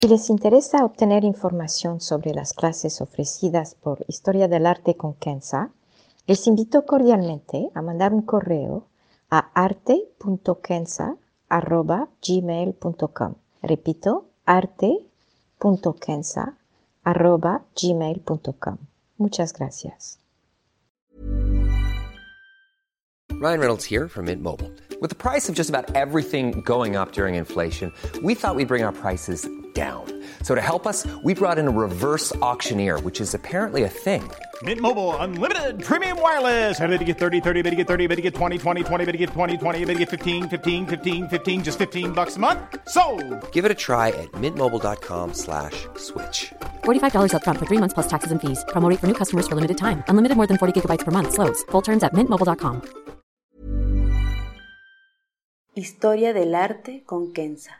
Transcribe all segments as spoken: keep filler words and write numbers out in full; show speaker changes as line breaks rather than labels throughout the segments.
Si les interesa obtener información sobre las clases ofrecidas por Historia del Arte con Kenza, les invito cordialmente a mandar un correo a arte punto kenza arroba gmail punto com. Repito, arte punto kenza arroba gmail punto com. Muchas gracias.
Ryan Reynolds here from Mint Mobile. With the price of just about everything going up during inflation, we thought we'd bring our prices down. So to help us, we brought in a reverse auctioneer, which is apparently a thing.
Mint Mobile Unlimited Premium Wireless. How to get thirty, thirty, how to get thirty, how to get twenty, twenty, twenty, how to get twenty, twenty, how to get fifteen, fifteen, fifteen, fifteen, just fifteen bucks a month? Sold!
Give it a try at mintmobile.com slash switch.
forty-five dollars up front for three months plus taxes and fees. Promo rate for new customers for limited time. Unlimited more than forty gigabytes per month. Slows full terms at mint mobile dot com.
Historia del Arte con Kenza.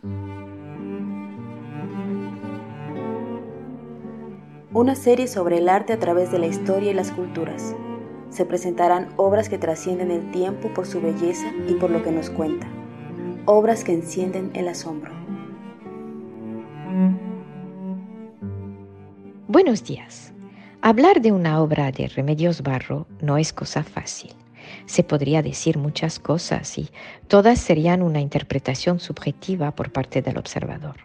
Una serie sobre el arte a través de la historia y las culturas. Se presentarán obras que trascienden el tiempo por su belleza y por lo que nos cuenta. Obras que encienden el asombro.
Buenos días. Hablar de una obra de Remedios Barro no es cosa fácil. Se podría decir muchas cosas y todas serían una interpretación subjetiva por parte del observador.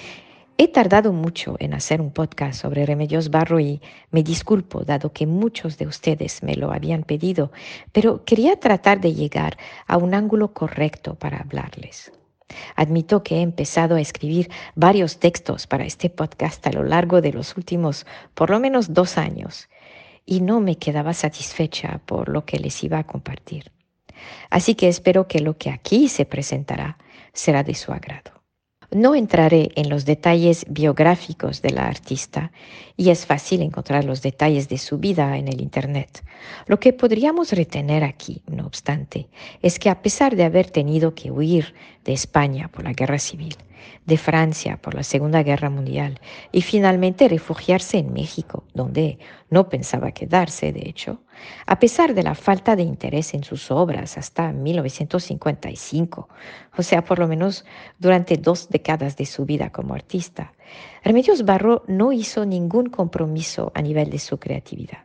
He tardado mucho en hacer un podcast sobre Remedios Barro y me disculpo dado que muchos de ustedes me lo habían pedido, pero quería tratar de llegar a un ángulo correcto para hablarles. Admito que he empezado a escribir varios textos para este podcast a lo largo de los últimos por lo menos dos años y no me quedaba satisfecha por lo que les iba a compartir. Así que espero que lo que aquí se presentará será de su agrado. No entraré en los detalles biográficos de la artista y es fácil encontrar los detalles de su vida en el Internet. Lo que podríamos retener aquí, no obstante, es que a pesar de haber tenido que huir de España por la Guerra Civil, de Francia por la Segunda Guerra Mundial y finalmente refugiarse en México, donde no pensaba quedarse, de hecho, a pesar de la falta de interés en sus obras hasta mil novecientos cincuenta y cinco, o sea, por lo menos durante dos décadas de su vida como artista, Remedios Barro no hizo ningún compromiso a nivel de su creatividad.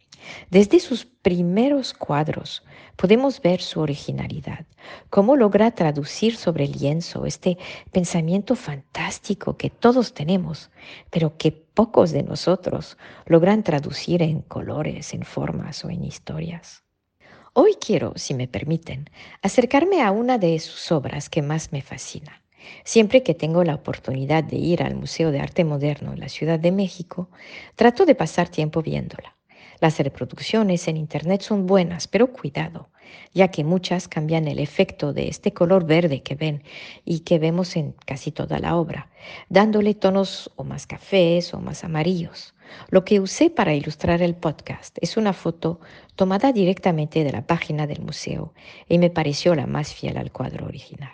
Desde sus primeros cuadros podemos ver su originalidad, cómo logra traducir sobre el lienzo este pensamiento fantástico que todos tenemos, pero que pocos de nosotros logran traducir en colores, en formas o en historias. Hoy quiero, si me permiten, acercarme a una de sus obras que más me fascina. Siempre que tengo la oportunidad de ir al Museo de Arte Moderno en la Ciudad de México, trato de pasar tiempo viéndola. Las reproducciones en Internet son buenas, pero cuidado, ya que muchas cambian el efecto de este color verde que ven y que vemos en casi toda la obra, dándole tonos o más cafés o más amarillos. Lo que usé para ilustrar el podcast es una foto tomada directamente de la página del museo y me pareció la más fiel al cuadro original.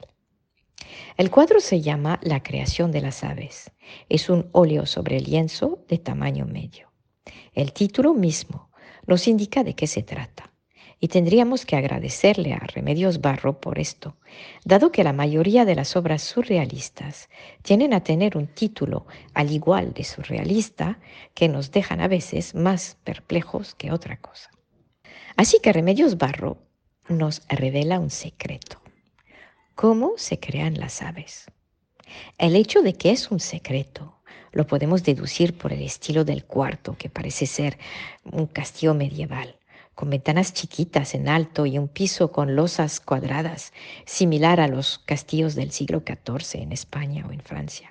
El cuadro se llama La creación de las aves. Es un óleo sobre lienzo de tamaño medio. El título mismo nos indica de qué se trata y tendríamos que agradecerle a Remedios Barro por esto, dado que la mayoría de las obras surrealistas tienden a tener un título al igual de surrealista que nos dejan a veces más perplejos que otra cosa. Así que Remedios Barro nos revela un secreto. ¿Cómo se crean las aves? El hecho de que es un secreto lo podemos deducir por el estilo del cuarto, que parece ser un castillo medieval, con ventanas chiquitas en alto y un piso con losas cuadradas, similar a los castillos del siglo catorce en España o en Francia.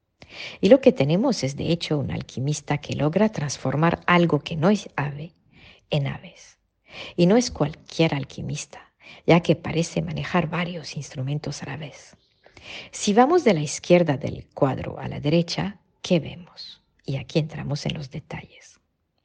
Y lo que tenemos es, de hecho, un alquimista que logra transformar algo que no es ave en aves. Y no es cualquier alquimista, ya que parece manejar varios instrumentos a la vez. Si vamos de la izquierda del cuadro a la derecha, ¿qué vemos? Y aquí entramos en los detalles.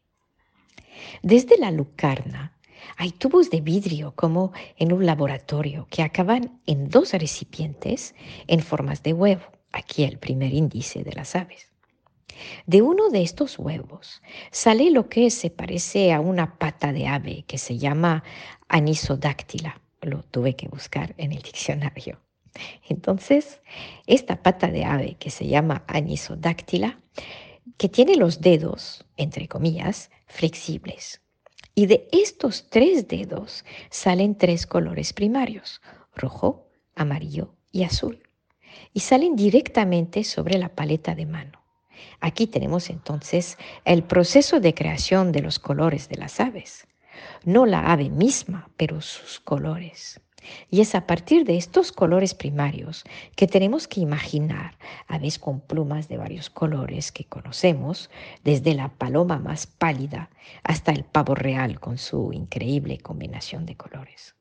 Desde la lucarna hay tubos de vidrio como en un laboratorio que acaban en dos recipientes en formas de huevo. Aquí el primer índice de las aves. De uno de estos huevos sale lo que se parece a una pata de ave que se llama anisodáctila. Lo tuve que buscar en el diccionario. Entonces, esta pata de ave que se llama Anisodáctila, que tiene los dedos, entre comillas, flexibles. Y de estos tres dedos salen tres colores primarios, rojo, amarillo y azul. Y salen directamente sobre la paleta de mano. Aquí tenemos entonces el proceso de creación de los colores de las aves. No la ave misma, pero sus colores. Y es a partir de estos colores primarios que tenemos que imaginar aves con plumas de varios colores que conocemos, desde la paloma más pálida hasta el pavo real con su increíble combinación de colores.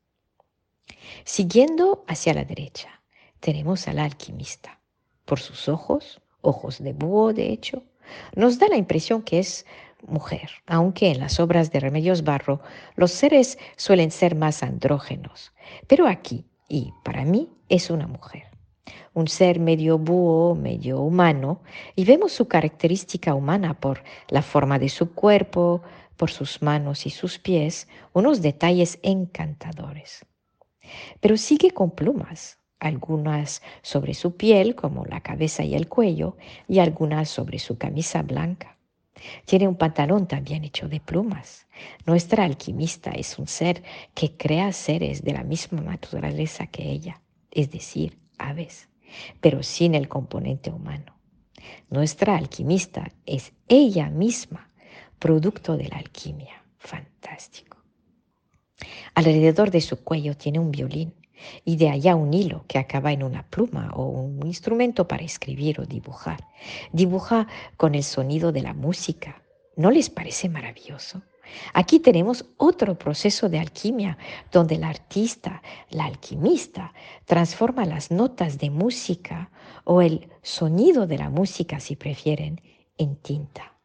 Siguiendo hacia la derecha, tenemos al alquimista. Por sus ojos, ojos de búho de hecho, nos da la impresión que es mujer, aunque en las obras de Remedios Barro los seres suelen ser más andrógenos. Pero aquí, y para mí, es una mujer. Un ser medio búho, medio humano, y vemos su característica humana por la forma de su cuerpo, por sus manos y sus pies, unos detalles encantadores. Pero sigue con plumas, algunas sobre su piel, como la cabeza y el cuello, y algunas sobre su camisa blanca. Tiene un pantalón también hecho de plumas. Nuestra alquimista es un ser que crea seres de la misma naturaleza que ella, es decir, aves, pero sin el componente humano. Nuestra alquimista es ella misma, producto de la alquimia. Fantástico. Alrededor de su cuello tiene un violín y de allá un hilo que acaba en una pluma o un instrumento para escribir o dibujar. Dibuja con el sonido de la música. ¿No les parece maravilloso? Aquí tenemos otro proceso de alquimia donde el artista, la alquimista, transforma las notas de música o el sonido de la música, si prefieren, en tinta.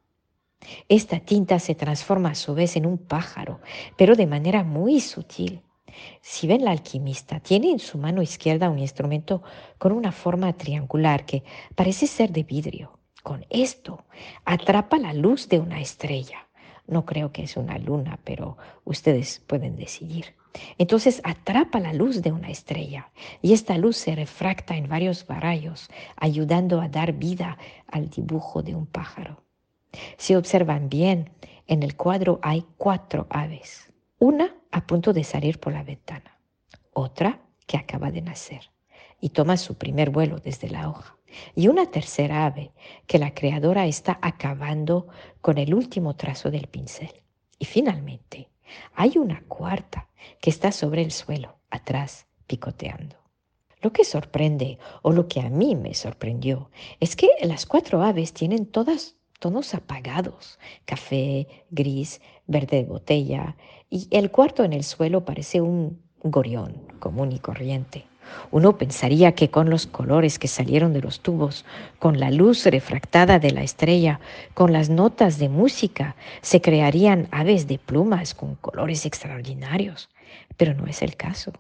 Esta tinta se transforma a su vez en un pájaro, pero de manera muy sutil. Si ven la alquimista, tiene en su mano izquierda un instrumento con una forma triangular que parece ser de vidrio. Con esto atrapa la luz de una estrella. No creo que es una luna, pero ustedes pueden decidir. Entonces atrapa la luz de una estrella y esta luz se refracta en varios rayos, ayudando a dar vida al dibujo de un pájaro. Si observan bien, en el cuadro hay cuatro aves. Una a punto de salir por la ventana, otra que acaba de nacer y toma su primer vuelo desde la hoja, y una tercera ave que la creadora está acabando con el último trazo del pincel. Y finalmente hay una cuarta que está sobre el suelo, atrás, picoteando. Lo que sorprende, o lo que a mí me sorprendió, es que las cuatro aves tienen todas tonos apagados, café, gris, verde de botella, y el cuarto en el suelo parece un gorión común y corriente. Uno pensaría que con los colores que salieron de los tubos, con la luz refractada de la estrella, con las notas de música, se crearían aves de plumas con colores extraordinarios, pero no es el caso.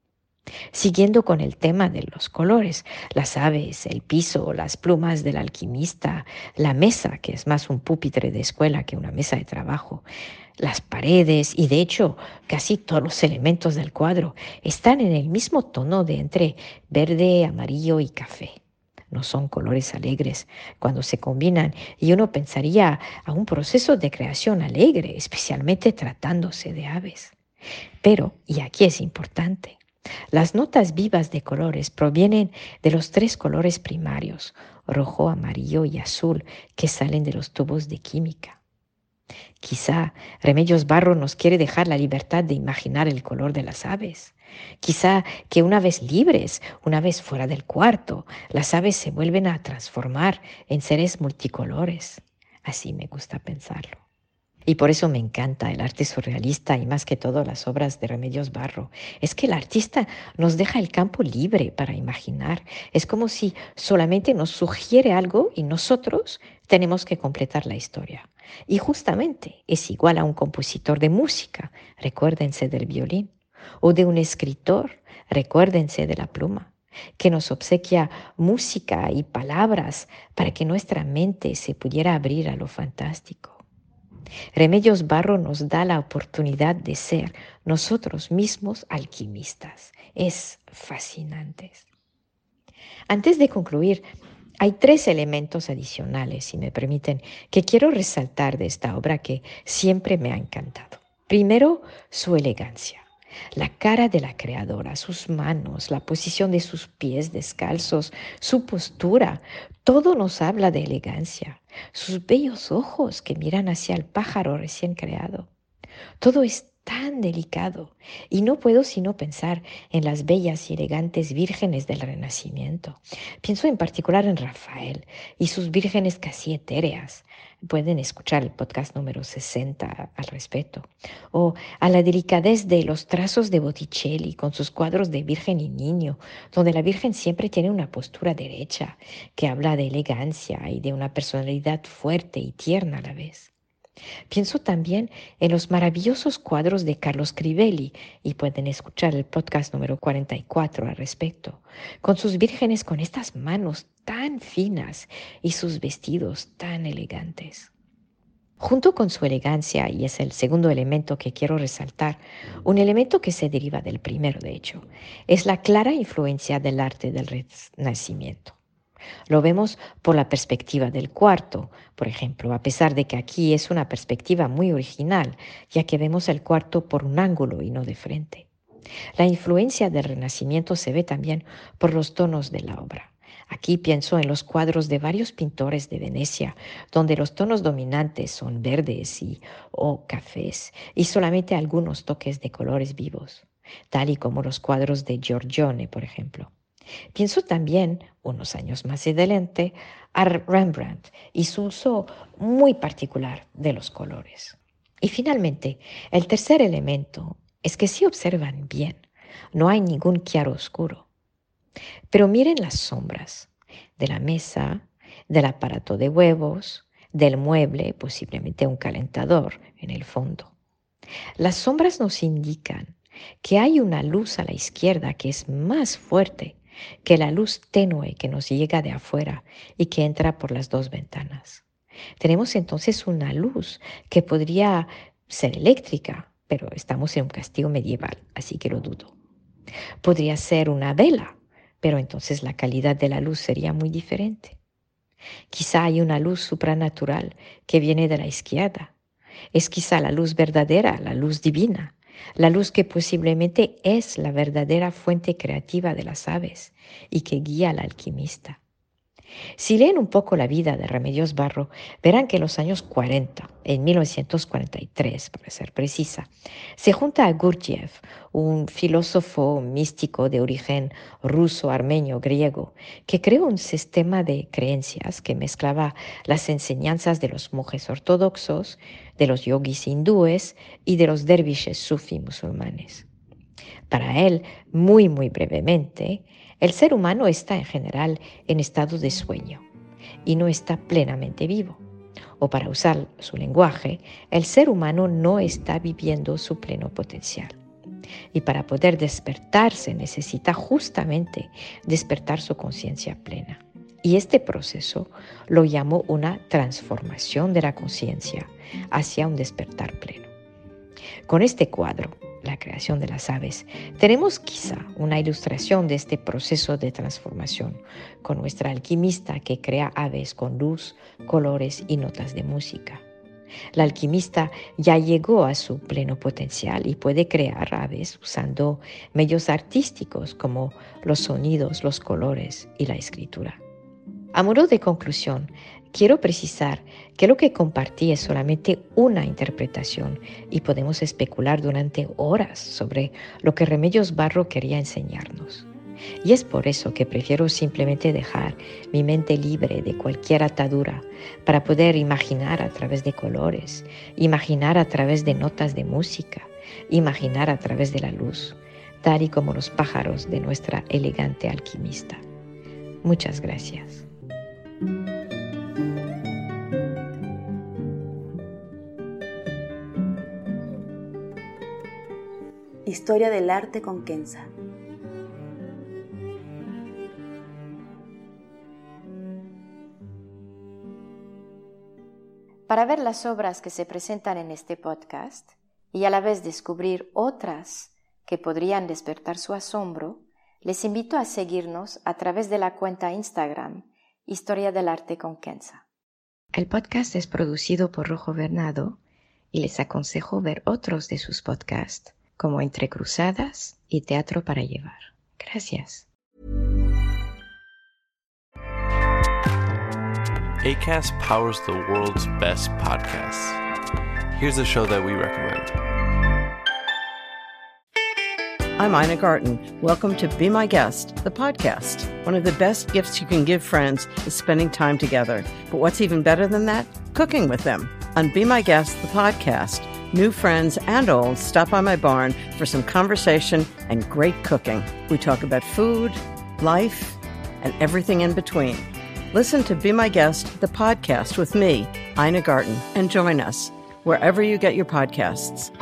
Siguiendo con el tema de los colores, las aves, el piso, las plumas del alquimista, la mesa, que es más un pupitre de escuela que una mesa de trabajo, las paredes y de hecho casi todos los elementos del cuadro están en el mismo tono de entre verde, amarillo y café. No son colores alegres cuando se combinan y uno pensaría a un proceso de creación alegre, especialmente tratándose de aves. Pero, y aquí es importante, las notas vivas de colores provienen de los tres colores primarios, rojo, amarillo y azul, que salen de los tubos de química. Quizá Remedios Barro nos quiere dejar la libertad de imaginar el color de las aves. Quizá que una vez libres, una vez fuera del cuarto, las aves se vuelven a transformar en seres multicolores. Así me gusta pensarlo. Y por eso me encanta el arte surrealista y más que todo las obras de Remedios Barro. Es que el artista nos deja el campo libre para imaginar. Es como si solamente nos sugiere algo y nosotros tenemos que completar la historia. Y justamente es igual a un compositor de música, recuérdense del violín, o de un escritor, recuérdense de la pluma, que nos obsequia música y palabras para que nuestra mente se pudiera abrir a lo fantástico. Remedios Barro nos da la oportunidad de ser nosotros mismos alquimistas. Es fascinante. Antes de concluir, hay tres elementos adicionales, si me permiten, que quiero resaltar de esta obra que siempre me ha encantado. Primero, su elegancia. La cara de la creadora, sus manos, la posición de sus pies descalzos, su postura, todo nos habla de elegancia. Sus bellos ojos que miran hacia el pájaro recién creado. Todo es tan delicado y no puedo sino pensar en las bellas y elegantes vírgenes del Renacimiento. Pienso en particular en Rafael y sus vírgenes casi etéreas. Pueden escuchar el podcast número sesenta al respecto. O a la delicadez de los trazos de Botticelli con sus cuadros de Virgen y Niño, donde la Virgen siempre tiene una postura derecha que habla de elegancia y de una personalidad fuerte y tierna a la vez. Pienso también en los maravillosos cuadros de Carlos Crivelli, y pueden escuchar el podcast número cuarenta y cuatro al respecto, con sus vírgenes con estas manos tan finas y sus vestidos tan elegantes. Junto con su elegancia, y es el segundo elemento que quiero resaltar, un elemento que se deriva del primero de hecho, es la clara influencia del arte del Renacimiento. Lo vemos por la perspectiva del cuarto, por ejemplo, a pesar de que aquí es una perspectiva muy original, ya que vemos el cuarto por un ángulo y no de frente. La influencia del Renacimiento se ve también por los tonos de la obra. Aquí pienso en los cuadros de varios pintores de Venecia, donde los tonos dominantes son verdes y, o cafés, y solamente algunos toques de colores vivos, tal y como los cuadros de Giorgione, por ejemplo. Pienso también, unos años más adelante, a Rembrandt y su uso muy particular de los colores. Y finalmente, el tercer elemento es que si observan bien, no hay ningún claroscuro. Pero miren las sombras de la mesa, del aparato de huevos, del mueble, posiblemente un calentador en el fondo. Las sombras nos indican que hay una luz a la izquierda que es más fuerte que la luz tenue que nos llega de afuera y que entra por las dos ventanas. Tenemos entonces una luz que podría ser eléctrica, pero estamos en un castillo medieval, así que lo dudo. Podría ser una vela, pero entonces la calidad de la luz sería muy diferente. Quizá hay una luz supranatural que viene de la izquierda. Es quizá la luz verdadera, la luz divina, la luz que posiblemente es la verdadera fuente creativa de las aves y que guía al alquimista. Si leen un poco la vida de Remedios Varro, verán que en los años cuarenta, en mil novecientos cuarenta y tres para ser precisa, se junta a Gurdjieff, un filósofo místico de origen ruso, armenio, griego, que creó un sistema de creencias que mezclaba las enseñanzas de los monjes ortodoxos, de los yogis hindúes y de los dervishes sufí musulmanes. Para él, muy muy brevemente, el ser humano está en general en estado de sueño y no está plenamente vivo. O para usar su lenguaje, el ser humano no está viviendo su pleno potencial. Y para poder despertarse necesita justamente despertar su conciencia plena. Y este proceso lo llamó una transformación de la conciencia hacia un despertar pleno. Con este cuadro, La creación de las aves, tenemos quizá una ilustración de este proceso de transformación con nuestra alquimista que crea aves con luz, colores y notas de música. La alquimista ya llegó a su pleno potencial y puede crear aves usando medios artísticos como los sonidos, los colores y la escritura. A modo de conclusión, quiero precisar que lo que compartí es solamente una interpretación y podemos especular durante horas sobre lo que Remedios Varro quería enseñarnos. Y es por eso que prefiero simplemente dejar mi mente libre de cualquier atadura para poder imaginar a través de colores, imaginar a través de notas de música, imaginar a través de la luz, tal y como los pájaros de nuestra elegante alquimista. Muchas gracias.
Historia del arte con Kenza.
Para ver las obras que se presentan en este podcast y a la vez descubrir otras que podrían despertar su asombro, Les invito a seguirnos a través de la cuenta Instagram Historia del Arte con Kenza. El podcast es producido por Rojo Bernardo y les aconsejo ver otros de sus podcasts, como Entre Cruzadas y Teatro para Llevar. Gracias.
Acast powers the world's best podcasts. Here's a show that we recommend.
I'm Ina Garten. Welcome to Be My Guest, the podcast. One of the best gifts you can give friends is spending time together. But what's even better than that? Cooking with them. On Be My Guest, the podcast, new friends and old stop by my barn for some conversation and great cooking. We talk about food, life, and everything in between. Listen to Be My Guest, the podcast with me, Ina Garten, and join us wherever you get your podcasts.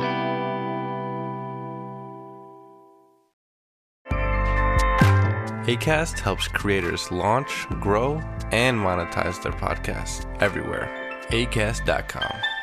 Acast helps creators launch, grow, and monetize their podcasts everywhere. acast dot com.